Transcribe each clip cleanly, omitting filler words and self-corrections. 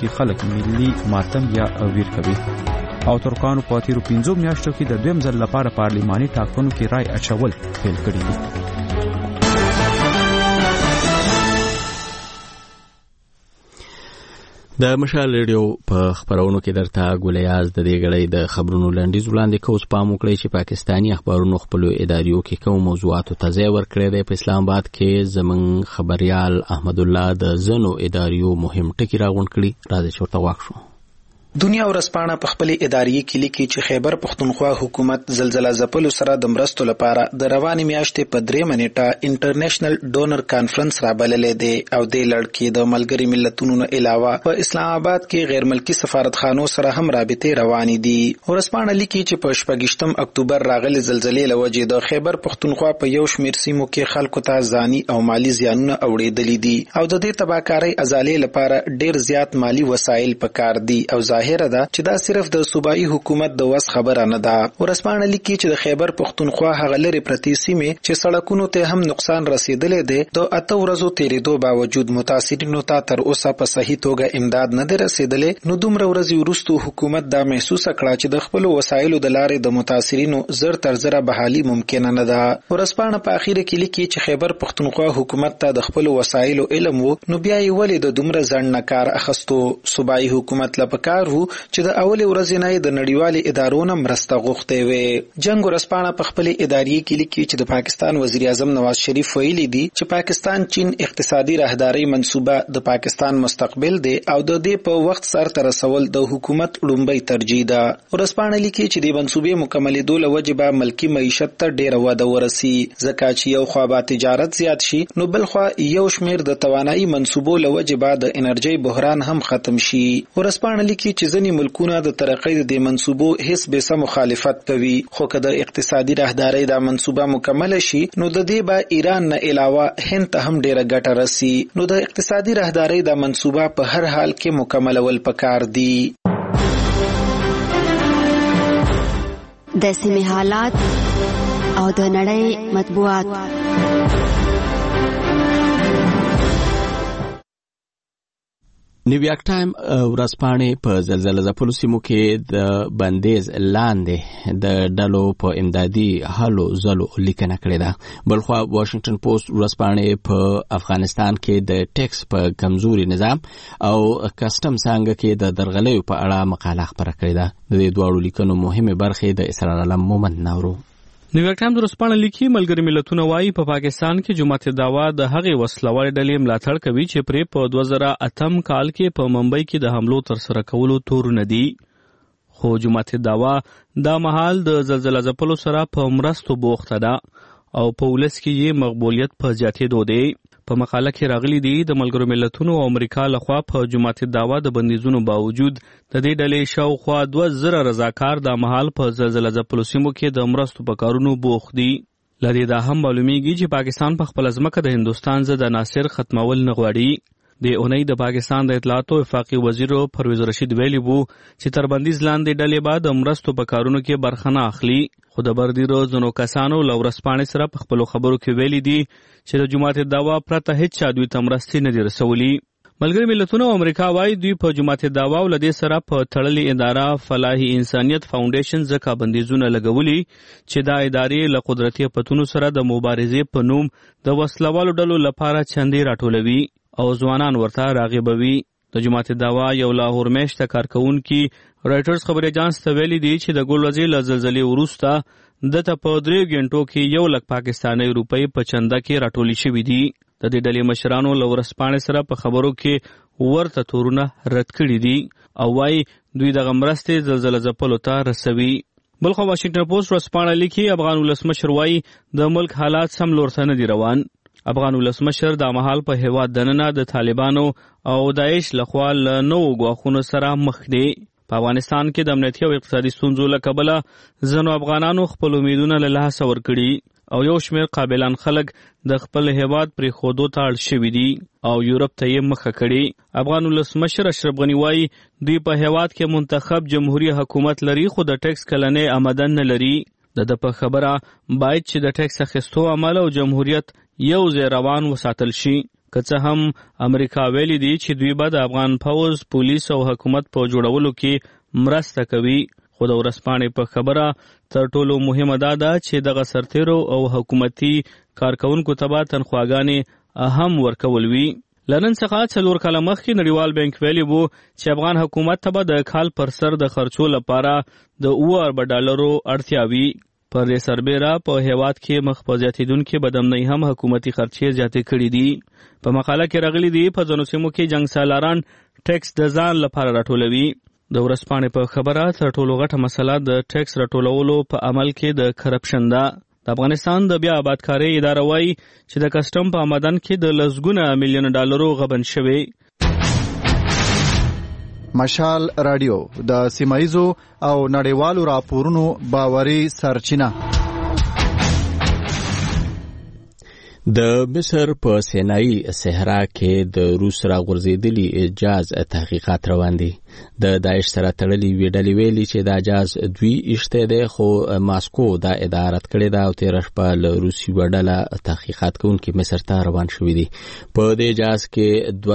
کې خلک ملي ماتم یا ویر کوي. او ترکانو په تیرو 15 میاشتو کې د دویم ځل لپاره پارلماني ټاکنو کې رای اچول پیل کړي دي. د مشال ریډیو په خبرونو کې درته ګولیاز د دې غړې د خبرونو لنډیز وړاندې کوس پام وکړي چې پاکستانی اخبارونو خپل اداریو کې کوم موضوعاتو ته ځای ورکړی دی. په اسلام آباد کې زمون خبريال احمد الله د زنو اداریو مهم ټکی راغونډ کړي. راځي چې ورته واښو. دنیا ورځپاڼه په خپل اداري کې لیکي چې خیبر پختونخوا حکومت زلزلہ ځپلو سره د مرستو لپاره د روانې میاشتې په 3 منټه انټرنیشنل ډونر کانفرنس رابللې دی او د لړ د ملګری ملتونو نه علاوه په اسلام آباد کې غیر ملکی سفارتخانو سره هم رابطې روانې دي. ورځپاڼه لیکي چې په 28 اکتوبر راغلي زلزلې لوجې د خیبر پختونخوا په یو شمېر سیمو کې خلکو ته ځاني او مالی زیانونه اوړېدلي دي او د دې تباهکارۍ ازالې لپاره ډیر زیات مالی وسایل پکار دي او ظاهره ده چې دا صرف د صوبایي حکومت د وس خبره نه ده. ورځپاڼه لیکي چې د خیبر پختونخوا هغه لري پرتی سیمې چې سړکونو ته هم نقصان رسیدلی دی د 8 ورځو تیریدو باوجود متاثرینو ته تر اوسه په صحیح توګه امداد نه دی رسیدلی. نو دومره ورځې وروسته حکومت دا محسوس کړه چې د خپل وسایلو د لارې د متاثرینو زر تر زره بحالي ممکنه نه ده. ورځپاڼه په اخر کې لیکي چې خیبر پختونخوا حکومت ته د خپل وسایلو علم وو نو بیا یې ولې د دومره ځنډ نه کار اخستو. صوبایي حکومت لا پکار وو چې د اولې ورځې نه د نړیوالې ادارو نه مرسته غوښتې وي. جنگ ورځپاڼه په خپل اداري کې لیکي چې د پاکستان وزیر اعظم نواز شریف ویلي دي چې پاکستان چین اقتصادي راهداري منصوبه د پاکستان مستقبل دی او د دې په وخت سره تر رسول د حکومت لومړی ترجیح ده. ورځپاڼه لیکي چې د منصوبې مکملېدو له وجې به ملکی معیشت ته ډېره وده ورسي ځکه چې یو خوا به تجارت زیات شي نو بل خوا یو شمېر د توانایي منصوبو له وجې به د انرژۍ بحران هم ختم شي. ورځپاڼه لیکي چې ځینې ملکونه د ترقۍ د منصوبو هیڅ به مخالفت کوي خو که د اقتصادي راهدارۍ دا منصوبه مکمل شي نو د دې به ایران نه علاوه هند ته هم ډیره ګټه رسي. نو د اقتصادي راهدارۍ دا منصوبه په هر حال کې مکملول پکار دي. د سیمې حالات او د نړۍ مطبوعات. نیویارک ټایم ورځپاڼې په زلزلې ځپلو سیمو کې د بندیز لاندې د ډلو په امدادي هلو ځلو لیکنه کړې ده. بلخوا واشنگټن پوسټ ورځپاڼې په افغانستان کې د ټیکس په کمزوري نظام او کسټم څنګه کې د درغلیو په اړه مقاله خپره کړې ده. د دې دواړو لیکنو مهمه برخې د اسرار علم مومند نورو. نیویارک ټایم ورځپاڼه لیکي ملګری ملتونه وايي په پاکستان کې جماعت دعوا د هغې وسلوالې ډلې ملاتړ کوي چې پرې په 2008 کال کې په ممبئی کې د حملو ترسره کولو تورونه دي. خو جماعت دعوا دا مهال د زلزلې ځپلو سره په مرستو بوخته ده او په ولس کې یې مقبولیت په زیاتېدو دی. په مقاله کې راغلي دي د ملګرو ملتونو او امریکا لخوا په جماعت دعوا د بندیزونو باوجود د دې ډلې شاوخوا 2000 رضاکار د مهال په زلزلې ځپلو سیمو کې د مرستو په کارونو بوخت دي. لدې دا هم معلومیږي چې پاکستان په خپل ځمکه د هندوستان ضد عناصر ختمول نه غواړي. د اونۍ د پاکستان د اطلاعاتو وفاقي وزیر پرویز رشید ویلي وو چې تر بندیز لاندې ډلې به د مرستو په کارونو کې برخه نه اخلي. خو د بردیرو ځینو کسانو له ورځپاڼې سره په خپلو خبرو کې ویلي دي چې د جماعت دعوا پرته هیڅ چا دوی ته مرستې نه دي رسولي. ملګری ملتونه او امریکا وايي دوی په جماعت دعوا او له دې سره په تړلې اداره فلاحي انسانیت فاونډیشن ځکه بندیزونه لګولي چې دا ادارې له قدرتي پتونو سره د مبارزې په نوم د وسلوالو ډلو لپاره چندې راټولوي او ځوانان ورته راغبوي. د جماعت دعوا یو لاهور میشته کارکونکي رایټرز خبري اجانس ته ویلي دي چې د ګلوزي له زلزلې وروسته دته په 3 غنټو کې 1 لک پاکستاني روپۍ په چنده کې راټولې شوې دي. د دې ډلې مشرانو له ورځپاڼې سره په خبرو کې ورته تورونه رد کړي دي او وايي دوی د مرستې زلزلې ځپلو ته رسوي. بلخو واشنگټن پوسټ ورځپاڼه لیکي افغان ولسمشر وايي د ملک حالات سم لور ته نه دي روان. افغان ولسمشر د مهال په هیواد دننه د طالبانو او داعش لخوا له نوو ګواښونو سره مخ دي. په افغانستان کې د امنیتي او اقتصادي ستونزو له کبله ځینو افغانانو خپل امیدونه له لاسه ورکړي او یو شمېر قابلان خلک د خپل هیواد پرېښودو ته اړ شوي دي او یورپ ته یې مخه کړي. افغان ولسمشر اشرف غني وايي دوی په هیواد کې منتخب جمهوریت حکومت لري خو د ټیکس کلنۍ آمدن نه لري. د په خبره باید چې د ټیکس اخیستو عمل او جمهوریت یو ځای روان وساتل شي. که څه هم امریکا ویلي دي چې دوی به د افغان پوځ، پولیس او حکومت په جوړولو کې مرسته کوي. خو د ورځپاڼې په خبره تر ټولو مهمه دا ده چې دغه سرتیرو او حکومتي کارکونکو ته به تنخواګانې هم ورکول وي. له نن څخه 4 کاله مخکې نړیوال بانک ویلي وو چې افغان حکومت ته به د کال پر سر د خرچو لپاره د $7 ارب اړتیا وي. پر دې سربیره په هیواد کې مخ په زیاتېدونکې بدامنۍ هم حکومتي خرچې زیاتې کړي دي. په مقاله کې راغلي دي په ځینو سیمو کې جنګ سالاران ټیکس د ځان لپاره راټولوي. د ورځپاڼې په خبره تر ټولو غټه مسله د ټیکس راټولولو په عمل کې د کرپشن ده. د افغانستان د بیا آبادکارۍ اداره وایي چې د کسټم په آمدن کې د لسګونه $ملیون غبن شوی. مشال رادیو د سیمایزو او نړیوالو راپورونو باوري سرچینه. د مصر په سینایي صحرا کې د روس راغورځېدلي جاز تحقیقات روان دي. د داعش سره تړلې ویډلې ویلي چې دا جاز دوی ایشته دی، خو ماسکو دا ادارت کړی دا او تیر شپه له روسي وډله تحقیقات کوونکي مصر ته روان شوي دي. په دې جاز کې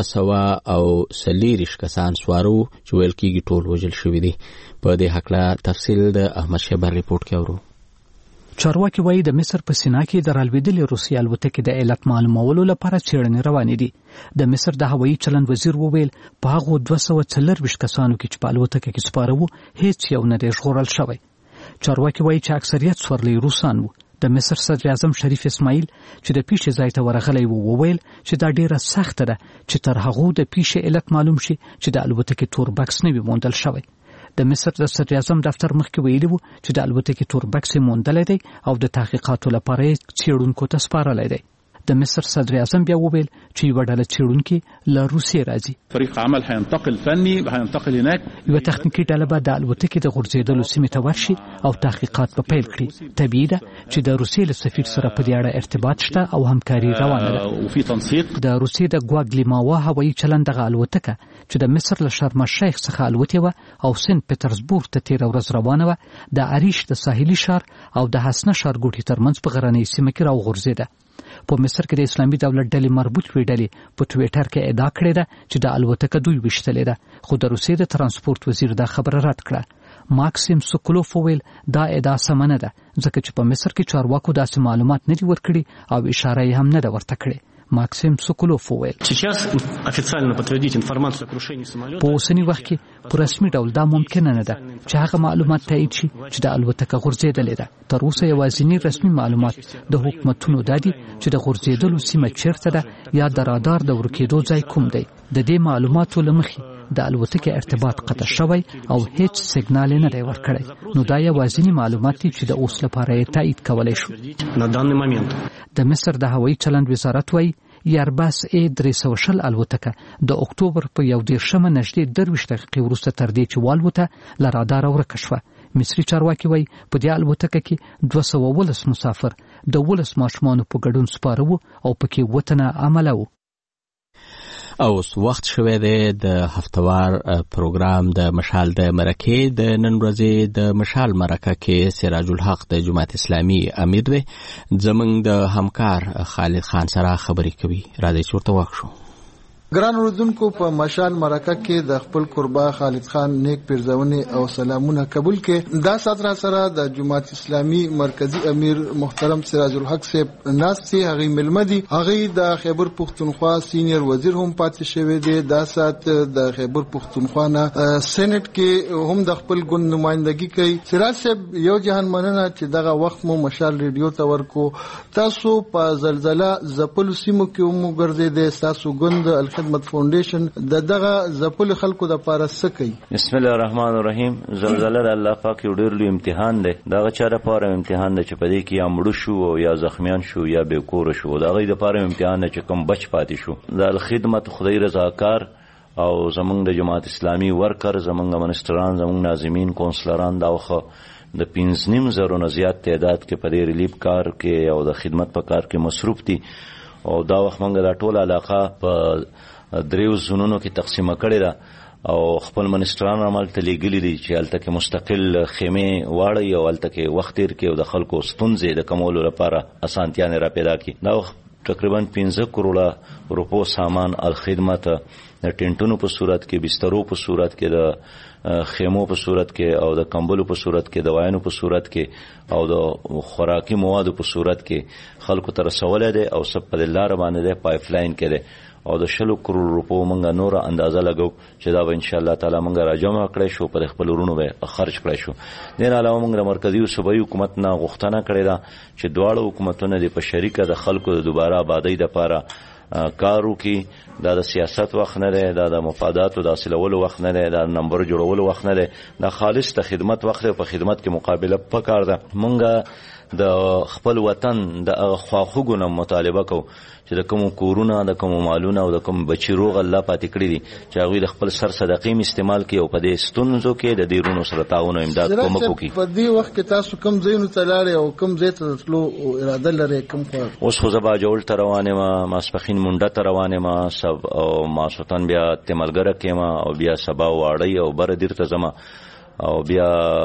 240 کسان سوارو چې ویل کېږي ټول وژل شوي دي. په دې هکله تفصیل د احمد شیبر ریپورت کې اورو. چارواکي وایي د مصر په سینا کې د رالوېدلې روسي الوتکې د علت معلومولو لپاره څېړنې روانې دي. د مصر د هوایي چلند وزیر وویل په هغو 240 کسانو کې چې په الوتکه کې سپاره وو هیڅ یو نه دی ژغورل شوی. چارواکي وایي چې اکثریت سورلي روسان وو. د مصر صدر اعظم شریف اسماعیل چې د پیښې ځای ته ورغلی وو وویل چې دا ډیره سخته ده چې تر هغو د پیښې علت معلوم شي چې د الوتکې تور بکس نه وي موندل شوی. د مصر د صدر اعظم دفتر مخکې ویلي وو چې د الوتکې تور بکس موندلی دی او د تحقیقاتو لپاره یې څېړونکو ته سپارلی دی. د مصر صدر اعظم بیا وویل چې یوه ډله څېړونکي له روسیې راځي. فريق عمل هينتقل فني هينتقل هناك. یوه تخنیکي ډله به د الوتکې د غورځېدلو سیمې ته ورشي او تحقیقات به پیل کړي. طبیعي ده چې د روسیې له سفیر سره په دې اړه ارتباط شته او همکاري روانه ده. د روسیې د ګواګلیماوا هوایي چلند دغه الوتکه چې د مصر له شرم الشیخ څخه الوتې وه او سنت پټرزبورګ ته تېره ورځ روانه وه، د اریش د ساحلي ښار او د حسنه ښارګوټي ترمنځ په غرنۍ سیمه کې راوغورځېده. په مصر کې د اسلامي دولت ډلې مربوط ویډلې په ټویټر کې ادعا کړې ده چې د الوتکه دوی ویشتلې ده، خو د روسیې د ترانسپورت وزیر دا خبره رد کړه. ماکسیم سوکولوف وویل دا ادعا سمه نه ده ځکه چې په مصر کې چارواکو داسې معلومات نه دي ورکړي او اشاره یې هم نه ده ورته کړې. ماکسیم سوکولوف وویل په اوسني وخت کې په رسمي ډول دا ممکنه نه ده چې هغه معلومات تایید شي چې د الوتکه غورځېدلې ده. تر اوسه یوازینی رسمي معلومات د حکومتونو دا دي چې د غورځېدلو سیمه چیرته ده یا د رادار د ورکېدو ځای کوم دی. د دې معلوماتو له مخې د الوتکې ارتباط قطع شوی او هیڅ سیګنال نه دی ورکړی، نو دا یوازینی معلومات دي چې د اوس لپاره یې تایید کولی شو. د مصر د هوایي چلند وزارت وایي ایرباس A320 الوتکه د اکتوبر په 11 نږدې 23 دقیقې وروسته تر دې چې والوته له رادار ورکه شوه. مصري چارواکي وایي په دې الوتکه کې 219 مسافر د 12 ماشومانو په ګډون سپاره وو او پکې 7 تنه عمله وو. اوس وخت شوی دی د هفتوار پروګرام د مشال د مرکې. د نن ورځې د مشال مرکه کې سراج الحق د جماعت اسلامي امیر دی. زمونږ د همکار خالد خان سره خبرې کوي. راځئ چې ورته واښو. ګران اوردونکو، په مشال مرکه کې د خپل قربا خالد خان نیک پیرزونې او سلامونه قبول کې. دا ساتره سره د جماعت اسلامي مرکزی امیر محترم سراج الحق صاحب ناستي هغه ملمدي هغه د خیبر پختونخوا سینیئر وزیر هم پاتې شوی دی. دا سات د خیبر پختونخوا نه سېنات کې هم د خپل ګوند نمائندګي کوي. سراج صاحب یو جهان مننه چې دغه وخت مو مشال ریډیو ته ورکو. تاسو په زلزلہ زپل سیمو کې هم ګرځیدې. تاسو ګوند خدمت فاونډیشن دغه زپل خلکو د پاره سکی. بسم الله الرحمن الرحیم. زلزلہ الله پاک یو ډیر لوی امتحان دی. دغه چاره پاره امتحان دی چې په دې کې یا مړ شو یا زخمیان شو یا بې کور شو. دغه د پاره امتحان دی چې کوم بچ پاتې شو. د خدمت خدای رضاکار او زمونږ د جماعت اسلامي ورکر، زمونږ منسټران، زمونږ ناظمین، کونسلران داوخه د 5,000 نه زیات تعداد کې په دې ریلیف کار کې او د خدمت په کار کې مصروف دي. او دا وخت موږ د ټول علاقه په 3 زونونو کې تقسیمه کړې ده او خپل منسټران عمل ته لېږلي دي چې هلته کې مستقل خیمې واړوي او هلته کې وخت تېر کړي او د خلکو ستونزې د کمولو لپاره اسانتیانې را پیدا کړي. دا وخت تقریبا 15 کروڑه روپو سامان الخدمت د ټینټونو په صورت کې، بسترو په صورت کې، د خیمو په صورت کې، او د کمبلو په صورت کې، د واینو په صورت کې، او د خوراکي موادو په صورت کې خلکو ته رسولی دی، او سب په لاره باندې دی، پایپ لاین کې دی، او د 20 کروڑ روپو مونږه نور اندازه لګو چې دا به ان شاء الله تعالی مونږه راجمع کړی شو، پر خپل ورونو به خرج کړی شو. دین علاوه مونږ د مرکزی او صوبایي حکومت نه غوښتنه کړې ده چې دواړو حکومتونه د په شریکه د خلکو د دوباره آبادی لپاره کارو کی. دا د سیاست وخت نه دی، دا د مفاداتو د حاصلولو وخت نه دی، دا نمبر جوړولو وخت نه دی، دا خالص د خدمت وخت دی. په خدمت کې مقابله پکار ده. مونږه د خپل وطن د خواخوږو نه مطالبه کوو چې د کوم کورونه، د کوم مالونه او د کوم بچی روغ الله پاتې کړی دي چې هغوی د خپل سر صدقې استعمال کړي او په دې ستونزو کې د دې رونو سره تعاون او امداد کومک وکړي. په دې وخت کې تاسو کوم ځایونو ته لاړئ او کوم ځای ته تلو اراده لرئ؟ کوم خوا؟ اوس خو زه باجوړ ته روان یم، ماسپښین منډه ته روان یم، او ماسوتن بیا تملګره کې یم، او بیا سبا واړی او بره دیر ته ځم، او بیا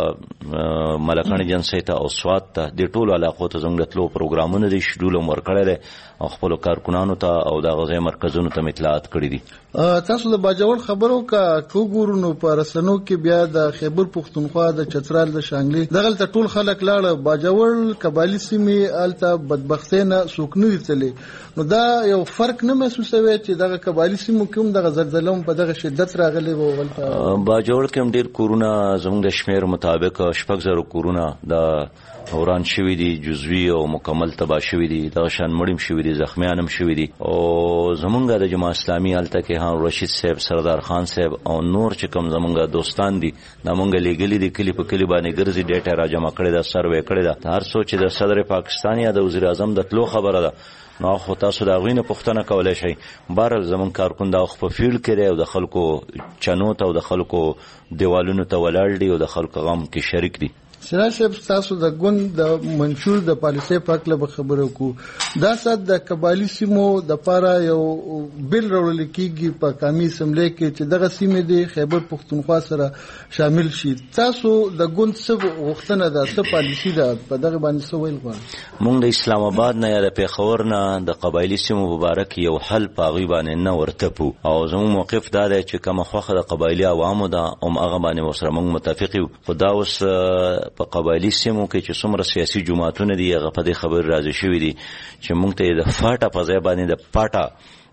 ملکانی جنسي ته او سوات ته. د ټولو علاقو ته زموږ د تلو پروګرامونه دي، شیډول هم ورکړی دی، او خپلو کارکنانو ته او د غذایي مرکزونو ته اطلاعات کړي دي. تاسو د باجوړ خبرو که وګورو نو په رسنیو کې بیا د خیبر پښتونخوا د چترال د شانګلي دغلته ټول خلک لاړه، باجوړ قبایلی سیمې هلته بدبختۍ نه څوک نه دي تللی. نو دا یو فرق نه محسوسوي چې دغه قبایلی سیمو کې هم دغه زلزله هم په دغه شدت راغلی و؟ باجوړ کې هم ډېر کورونه زموږ د شمیر مطابق 6,000 کورونه د وران شوي دي، جزوي او مکمل تباه شوي دي، دغه شان مړیم شوي دي، زخمیان هم شوي دي. او زمونږ د جماعت اسلامي هلته کې رشید صاحب، سردار خان صاحب او نور چې کوم زمونږ دوستان دي، دا مونږ لیږلي دي، کلی په کلی باندې ګرځي، ډیټا را جمع کړې ده، سروې کړې ده. هر څوک چې د صدر پاکستان یا د وزیر اعظم د تلو خبره ده، نو خو تاسو د هغوی نه پوښتنه کولی شئ. بهرحال زمونږ کارکون دا په فیلډ کې دی، او د خلکو چنو ته او د خلکو دیوالونو ته ولاړ دي، او د خلکو غم کې شریک دي. سراج صاحب، تاسو د ګوند د منشور د پالیسۍ په هکله به خبرې وکړو. دا سات د قبایلي سیمو دپاره یو بل راوړل کېږي په قومي اسمبلۍ کې چې دغه سیمې د خیبر پښتونخوا سره شامل شي. تاسو د ګوند څه غوښتنه ده، څه پالیسي ده، په دغه باندې څه ویل غواړئ؟ موږ د اسلام آباد نه یا د پېښور نه د قبایلي سیمو په باره کې یو حل په هغوی باندې نه ورتپو، او زموږ موقف دا دی چې کومه خوښه د قبایلي عوامو ده هغه باندې ورسره موږ متفق یو. خو دا اوس په قبایلي سیمو کې چې څومره سیاسي جماعتونه دي هغه په دې خبرې راضي شوي دي چې موږ ته د فاټا په ځای باندې د پاټا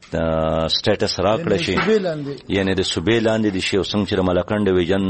سټیټس راکړی شي، یعنی د صوبې لاندې دي شي. او څنګه چې د ملکنډ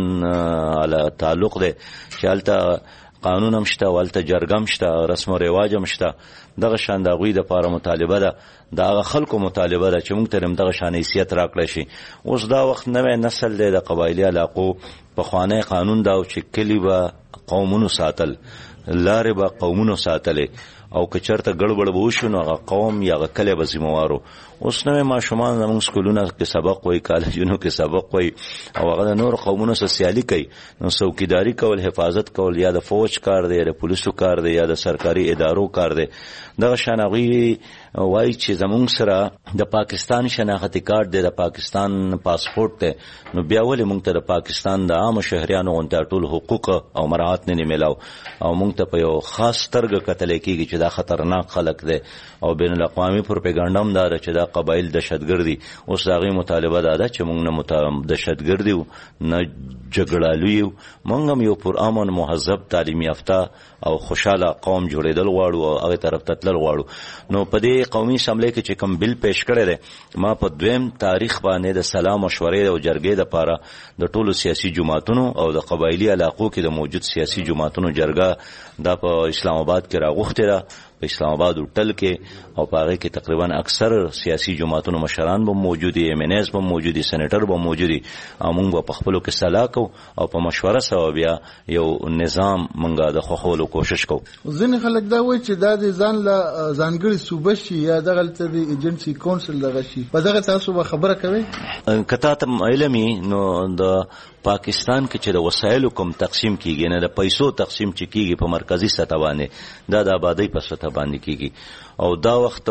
ډویژن تعلق دی چې هلته قانون هم شته، هلته جرګه هم شته، رسم و رواج هم شته، دغه شان د هغوی دپاره مطالبه ده، د هغه خلکو مطالبه ده چې موږ ته هم دغه شان حیثیت راکړی شي. اوس دا وخت نوی نسل دی د قبایلي علاقو. پخوانی قانون دا چې کلی به قومونو ساتل، لارې به قومونو ساتلې، او که چېرته ګډوډ به وشو نو هغه قوم یا هغه کلی به ذمهوار و. اوس نوی ماشومان زموږ سکولونو کې سبق وایي، کالجونو کې سبق وایي، او هغه د نورو قومونو سره سیالي کوي. نو څوکیداري کول، حفاظت کول یا د فوج کار دی، یا د پولیسو کار دی، یا د سرکاري ادارو کار دی. دغه شان هغوی وایي چې زموږ سره د پاکستان شناختي کارت دی، د پاکستان پاسپورت دی، نو بیا ولې موږ ته د پاکستان د عامو شهریانو غوندې ټول حقوق او مراعات نه میلاو، او موږ ته په یو خاص سترګه کتلی کېږي چې دا خطرناک خلک دی، او بین الاقوامي پروپاګانډا هم دا ده چې دا قبایل دهشتګرد دي. اوس د هغوی مطالبه دا ده چې موږ نه دهشتګرد یو، نه جګړالو یو، موږ هم یو پرامن، مهذب، تعلیم یافته او خوشحاله قوم جوړېدل غواړو، او هغې طرف ته تلل غواړو. نو په دې قومي اسمبلۍ کې چې کوم بل پیش کړی دی، ما په 2 تاریخ باندې د سلا مشورې او جرګې دپاره د ټولو سیاسي جماعتونو او د قبایلي علاقو کې د موجود سیاسي جماعتونو جرګه دا په اسلام آباد کې راغوښتې ده، په اسلام آباد هوټل کې، او په هغې کې تقریبا اکثر سیاسي جماعتونو مشران به موجود دي، MNAs به موجود دي، سینیټر به موجود دي، او موږ به په خپلو کې سلا کوو او په مشوره سره بیا یو نظام موږ د خوښولو کوشش کوو. ځینې خلک دا وایي چې دا د ځان له ځانګړې صوبه شي یا دغلته د ایجنسي کونسل دغه شي، په دغه تاسو به خبره کوئ؟ که تا ته علم وي نو د پاکستان کې چې د وسایلو کوم تقسیم کیږي نه د پیسو تقسیم چې کیږي په مرکزی سطح باندې دا د آبادی په سطح باندې کیږي او دا وخت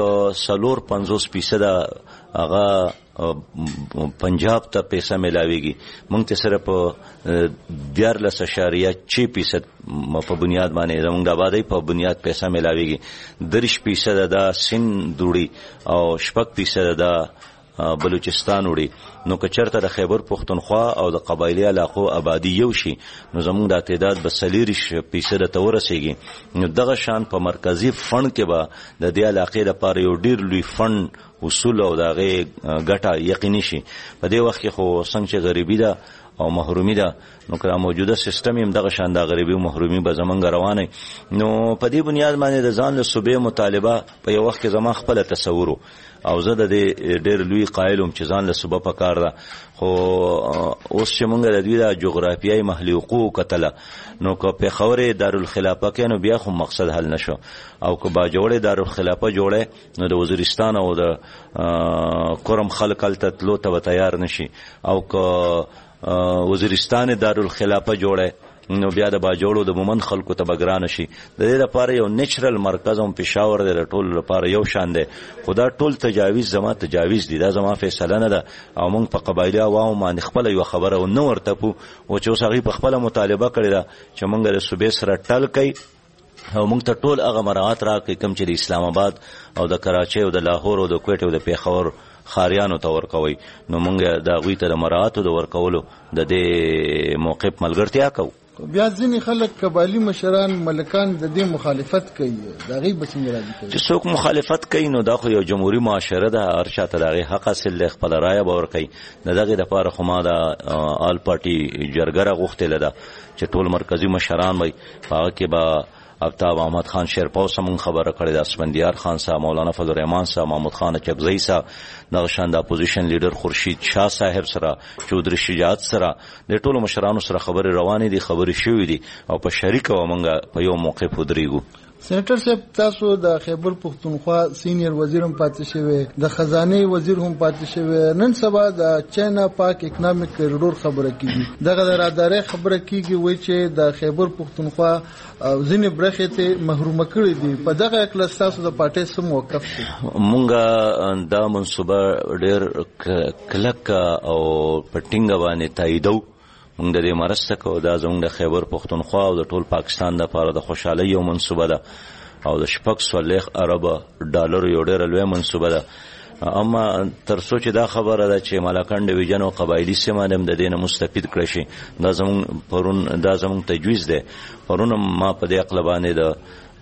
4.50% هغه پنجاب ته پیسې ملاويږي مونږ ته صرف 14.6% په بنیاد باندې زموږ د آبادی په بنیاد پیسې ملاويږي 3% دا سند دوړي او 6% دا بلوچستان وړي نو که چرته د خیبر پختونخوا او د قبایلی علاقو آبادی یو شي نو زموږ د تعداد به 40% ته ورسیږي نو دغه شان په مرکزی فند کې به د دې علاقې لپاره یو ډیر لوی فند اصول او دغه ګټه یقیني شي په دې وخت کې خو څنګه غریبی ده او محرومی ده نو که موجوده سیستم هم دغه شان د غریبی او محرومی به زمونږ روانه نو په دې بنیاد باندې د ځان له صوبې مطالبه په یو وخت کې زما خپل تصور او زه د ډېر لوی قائلم چې ځان له صوبه په کار ده خو اوس چې مونږ د دوی د جغرافیایي محلي حقوق کتله نو که پېښور دارالخلافه کې نو بیا خو مقصد حل نشو او که باجوړې دارالخلافه جوړه نو د وزیرستان او د کورم خلک هلته تلو ته تیار نشي او که وزیرستان دارالخلافه جوړه نو بیا د باجوړو د مومن خلکو ته بګران شي د دې لپاره یو نیچرل مرکز هم پېښور د ټول لپاره یو شان دی خدا ټول تجاویز زما تجاویز دي دا زما فیصله نه ده او موږ په قبایلی عوام باندې خپل یو خبره و نو ورته پو او چې اوس هغه په خپل مطالبه کړی دا چې موږ د صوبې سره ټل کوي او موږ ته ټول هغه مراعات راکړي کوم چې د اسلام آباد او د کراچۍ او د لاهور او د کوټې او د پېښور خاریانو ته ورکوي نو موږ د غوی ته د مراعاتو د ورکولو د دې موقف ملګرتیا کوو بیا ځینې خلک قبایلی مشران ملکان د دې مخالفت کوي دا غي به څنګه راځي کوي چې څوک مخالفت کوي نو دا خو یو جمهوریت معاشره ده هر چاته دغه حق اصل خپل رائے باور کوي دغه د لپاره خو ما د آل پارټي جرګه غوښتل ده چې ټول مرکزی مشران وي هغه کې به ابتاب احمد خان شیرپاو سمون خبره کړې د اسفندیار خان صاحب مولانا فضل الرحمن صاحب محمود خان چکزئی صاحب د شاند اپوزیشن لیډر خورشید شاه صاحب سره چودري شجاعت سره د ټولو مشرانو سره خبرې روانې دي خبرې شوې دي او په شریکه ومنګه په یو موقف ودرېګو سېنټر صاحب تاسو د خیبر پختونخوا سینیئر وزیر هم پاتې شوی د خزانه وزیر هم پاتې شوی نن سبا د چاینا پاک اکونومیک کوریډور خبره کیږي دغه د رادارې خبره کیږي وای چې د خیبر پختونخوا ځینې برخې ته محروم کړي دي په دغه کلاس تاسو د پارټي سم موقف شي مونږه دا منصوبه ډېر کلک او پټینګ باندې تاییدو موږ د دې مرسته کوو دا زموږ د خیبر پختونخوا او د ټول پاکستان لپاره د خوشحالۍ یو منصوبه ده او د 400 ارب ډالر یو ډېر لوی منصوبه ده اما تر څو چې دا خبره ده چې ملاکنډ ډیویژن او قبایلی سیمه د دې نه مستفید کړي شي دا زموږ تجویز ده پرون ما په دې عقل باندې د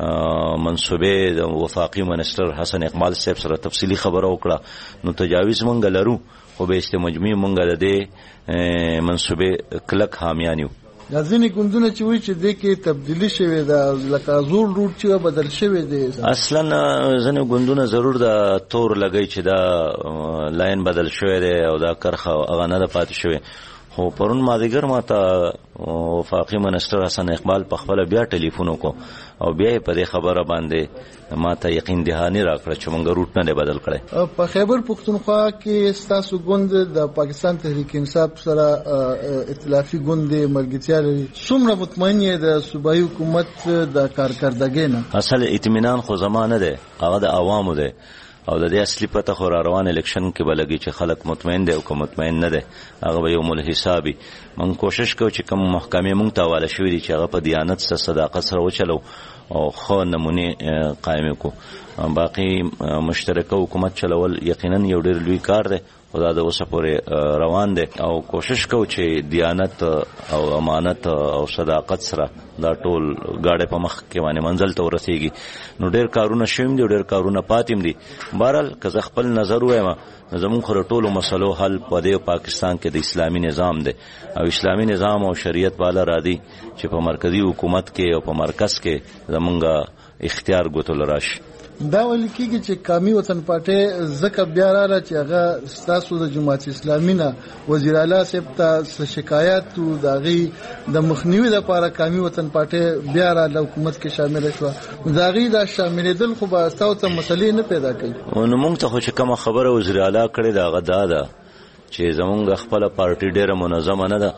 منصوبې د وفاقي منسٹر حسن اقبال صاحب سره تفصیلی خبره وکړه نو تجاویز مونږ لرو خو به استمجموعي مونږ د دې منصوبې کلک حامیان یو دا ځینې ګوندونه چې وایي چې د کې تبدیلی شوې ده لکه زور روټ چې بدل شوی دی اصلا ځینې ګوندونه ضرور د تور لګی چې دا لاین بدل شوی دی او دا کرخه هغه نه ده پاتې شوی خو پرون مازیګر ما ته وفاقي منسٹر حسن اقبال په خپل بیا ټلیفون وکړ او بیا په دې خبره باندې ما ته یقین دهانی راکړه چې مونږ روټ نه بدل کړي په خیبر پختونخوا کې ستاسو ګوند د پاکستان تحریک انصاف سره ائتلافي ګوند ملګرتیا لري څومره مطمئن یې د صوبایي حکومت د کارکردګۍ نه اصل اطمینان خو زمانه ده هغه د عوامو ده او د دې اصلي پته خو روان الیکشن کې بلګي چې خلک مطمئن دي او که مطمئن نه دي هغه به یو مل حسابي من کوشش کوو چې کوم محکمې مونږ ته حواله شوې دي چې هغه په دیانت سره صداقت سره وچلو او خو نمونه قائم کو باقي مشترکه حکومت چلول یقینا یو ډېر لوی کار دی خدا د اوسه پورې روان دي او کوشش کوو چې دیانت او امانت او صداقت سره دا ټول گاډه په مخ کې باندې منزل ته ورسیږي نو ډېر کارونه شوم دي ډېر کارونه پاتیم دي بهرحال که زه خپل نظر وایم زمون خو ټولو مسلو حل په دې پاکستان کې د اسلامي نظام دی او اسلامي نظام او شریعت والا را دي چې په مرکزی حکومت کې او په مرکز کې زمونږ اختیار ګوتل راشي دا ولې کېږي چې قومي وطن پارټي زکه بیا رااله چې هغه ستاسو د جماعت اسلامي نه وزیر اعلی صاحب ته شکایت او داغي د مخنیوي لپاره قومي وطن پارټي بیا رااله حکومت کې شامل شو داغي د شاملېدل خو به تاسو ته مسلې نه پیدا کوي نو موږ ته خو چې کوم خبره وزیر اعلی کړې دا غدا ده چې زمونږ خپل پارټي ډیره منظمه نه ده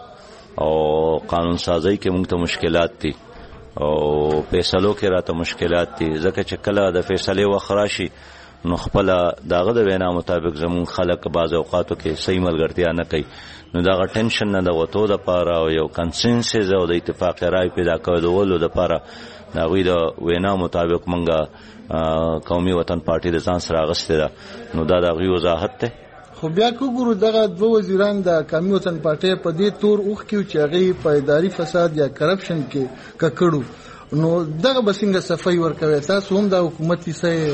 او قانون سازی کې موږ ته مشکلات دي او فیصلو کې راته مشکلات دي، ځکه چې کله د فیصلې وخت راشي نو خپل داغه د وینا مطابق زمون خلک بعض اوقاتو کې صحیح ملګرتیا نه کوي، نو داغه ټینشن نه د وته د پاره او یو کنسنسس او د اتفاق رائے پیدا کولو د پاره داوی د وینا مطابق منګه قومي وطن پارټي د ځان سره غسته ده، نو دا دغه وضاحت ته. خو بیا کوګورو دغه دوه وزیران د قومي وطن پارټي په دې تور اوخ کې چې هغه په اداري فساد یا کرپشن کې ککړو، نو دغه بسنګ صفای ورکوي، تاسو هم د حکومت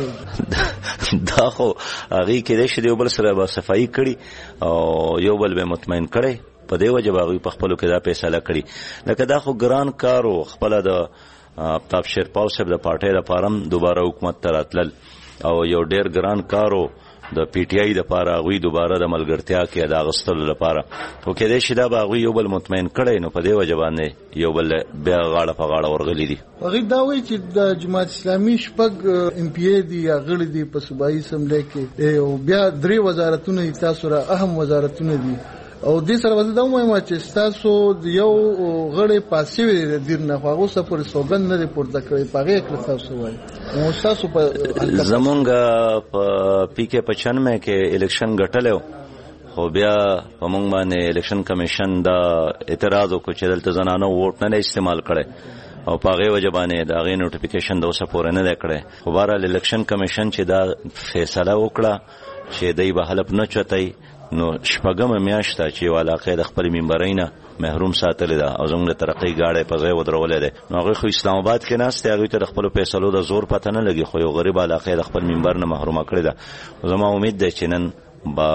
یې دا خو هغه کې د شډیو بل سره به صفای کړي او یو بل به مطمئن کړي، په دې وجه باغوي په خپل کې دا فیصله کړي. لکه دا خو ګران کارو خپل د آفتاب شیرپاو صاحب د پارټي لپاره دوباره حکومت ته راتلل او یو ډیر ګران کارو د پی ټی آی د لپاره غوي دوباره د ملګرتیا کې د اغستلو لپاره، خو کې دې شدا باغوي یو بل مطمئن کړي، نو په دې وجه باندې یو بل بیا غاړه په غاړه ورغلي دي. هغه دا وایي چې د جماعت اسلامي شپږ ام پی ای دي یا غړي دي په صوبایي اسمبلی کې او بیا 3 وزارتونه تاسو را اهم وزارتونه دي، او دې سره ولدا وایم چې تاسو یو غړي پاسې دیر نه خو اوسه پر سوګند نه پورته کړی پاره کړ تاسو وایي نو تاسو په زمونږ په پی کې 95 کې الیکشن ګټلو، خو بیا په مونږ باندې الیکشن کمیشن دا اعتراض وکړ چې دلته زنانو ووټ نه استعمال کړي او پاغه وجبانه دا غي نوټیفیکیشن د اوسه پورې نه کړي. خو بهر الیکشن کمیشن چې دا فیصله وکړه چې دای به حلف نه چتای، نو شپږم میاشت چې علاقه د خپل منبرینه محروم ساتل ده او زموږ د ترقی گاډه په ځای ودرولې ده، نو هغه خو اسلام آباد کې ناشته هغه ته خپل فیصلو د زور پته نه لګي، خو یو غریب علاقه د خپل منبر نه محروم کړی ده. زما امید ده چې نن با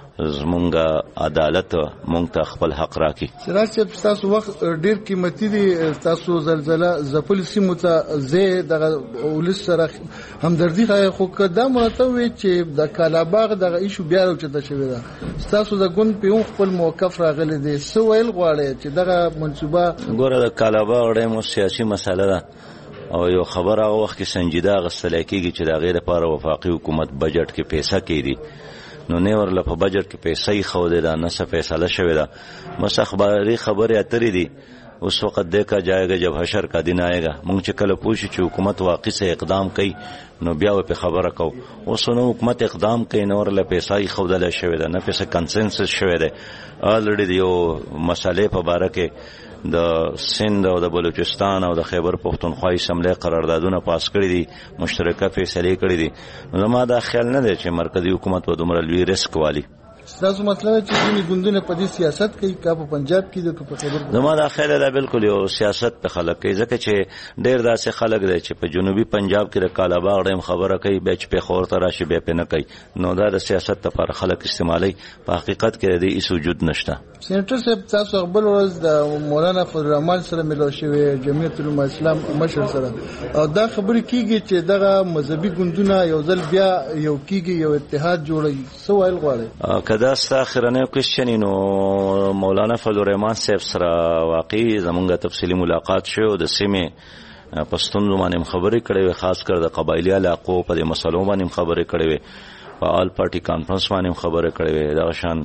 زمونږ عدالت مونږ ته خپل حق راکړي. سراج صاحب تاسو وخت ډیر قیمتي دي، تاسو زلزلہ ځپل سیمو ته زه دغه ولس سره همدردي خای خو کدا مرتب وي چې د کالاباغ دغه ایشو بیا راوچته شوی ده، تاسو د ګوند په خپل موقف راغلي دي، سو ویل غواړي چې دغه منصوبه ګوره د کالاباغ ډېر سیاسي مسله ده او یو خبر هغه وخت کې سنجیده غسل کېږي چې د غیر لپاره وفاقي حکومت بجټ کې پیسې کړي، نو نه ورله په بجټ کې پیسې خو دې دا نه څه فیصله شوی ده، بس اخباري خبره اترې دي. उस वक्त देखा जाएगा जब हशर का दिन आएगा موږ چې کله پوښي چې حکومت واقعي سه اقدام کوي نو بیا په خبره کو اوس نو حکومت اقدام کوي نو ورله پیسې خودل شوی ده نه پیسې کنسنسس شوی ده. الریډي یو مسالې په باره کې د سند او د بلوچستان او د خیبر پختونخوا اسمبلی قراردادونه پاس کړی دي، مشترکه فیصله کړی دي. زما دا خیال نه دی چې مرکزی حکومت و دومره لوی ریسک والی. تاسو مطلب چې دې ګوندونه په دې سیاست کوي کا په پنجاب کې د خبر زما دا خیال دا بالکل یو سیاست په خلک کوي، ځکه چې ډېر داسې خلک دي چې په جنوبي پنجاب کې د کالاباغ ډېم خبره کوي به چې په خور ته راشي به په نه کوي، نو دا د سیاست لپاره خلک استعمالي، په حقیقت کې د هیڅ وجود نشته. سېنټر صاحب تاسو خپل ورځ د مولانا فضل الرحمن سره ملو شوی جمعیت العلماء اسلام مشر سره او دا خبرې کیږي چې دغه مذهبي ګوندونه یو ځل بیا یو کیږي یو اتحاد جوړي، سو ویل غواړي کدا اخرنه کوېشن نو مولانا فضل الرحمن صاحب سره واقعي زمونږه تفصیلی ملاقات شو، د سیمه پښتون باندې خبرې کړې، خاص کر د قبایلی علاقو په مسلو باندې خبرې کړې، په آل پارټي کانفرنس باندې خبرې کړې، دا شان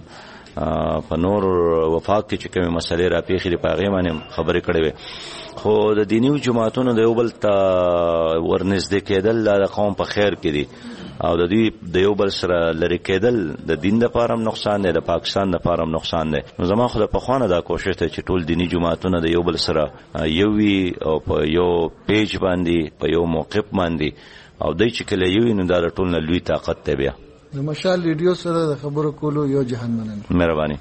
په نور وفاق کې چې کومه مسلې را پیښې په هغه باندې خبرې کړې. خو د دینی جماعتونو د یو بل ته ورنږدې کېدل د قوم په خیر کې دي او د دې د یو بل سره لری کېدل د دین لپاره نقصان دی، د پاکستان لپاره نقصان دی. نو زما خو د پخوانه دا کوشش ته چې ټول دینی جماعتونه د یو بل سره یو وي او په یو پیج باندې په یو موقف باندې او دای چې کله یو نو دا ټول نه لوی طاقت دی. بیا د مشال ریډیو سره د خبرو کولو یو جهان مننه. مهرباني.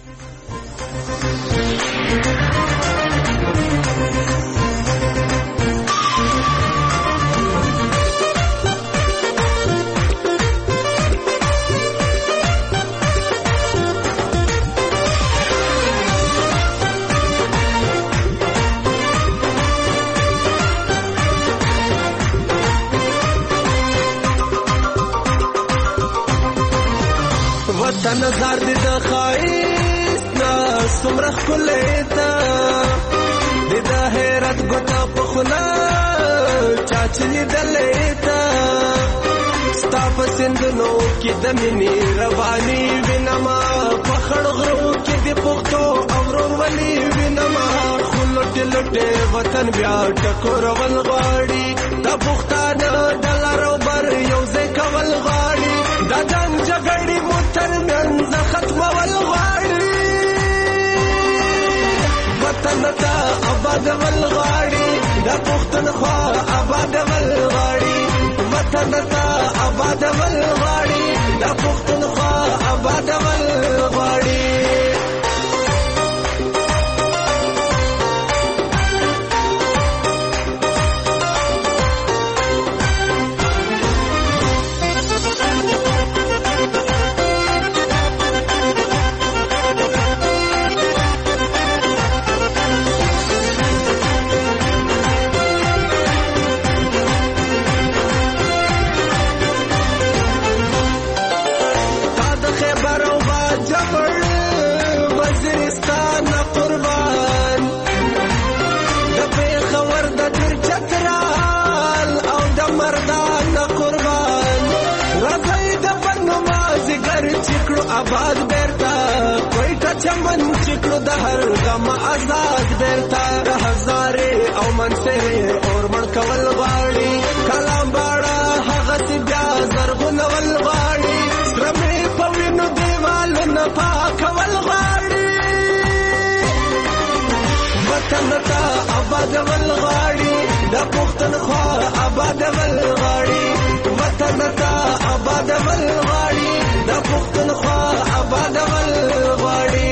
نظر دې د خایس نا سمرخ کلیتا دې د حیرت ګوتا په خلا چاچني دلیتا ستا په سندونو کې د مینې رواني وینما په خړ غرو کې دې پختو او ورولي ګټه وطن بیا ټکور ول غاړي د پښتانه د لارو بر یو ځای کول غاړي د جنگ جګړې متر منځ ختم ول غاړي وطن ته آباد ول غاړي د پښتونخوا آباد ول غاړي وطن ته آباد ول غاړي د پښتونخوا آباد ول غاړي آباد بیرتا کوئټه چمن چکړو د هر غم آزاد بیرتا هزارې او منصرې اور مړ کول غواړي کلام باړه هغه سي بیا زرغون ول غواړي سرمې په وینو دیوال نه پاکول غواړي وطن ته آباد ول غواړي د پښتونخوا آباد ول غواړي وطن ته آباد ول غواړي د پښتونخوا آباد ول غواړي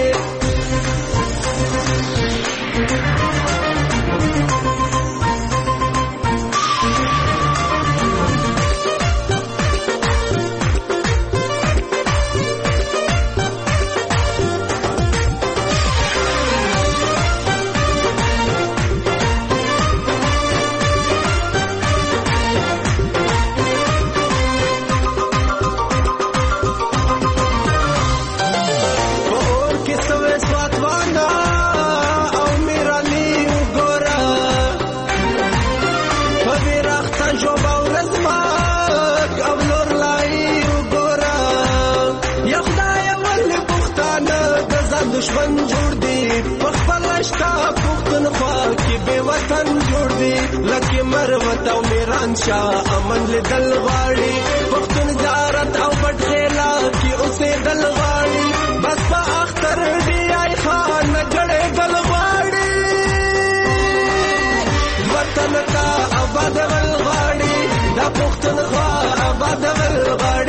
دشمن جوړ دی په خپل شتا پښتونخوا کې به وطن جوړ دی لکه مروت او میران شاه امن لیدل غواړي پښتون جارت او پټ خیلا کې اوسې دل غواړي بس په اختر دی آی خان جړې دل غواړي وطن ته آباد ول غواړي د پښتونخوا آباد ول غواړي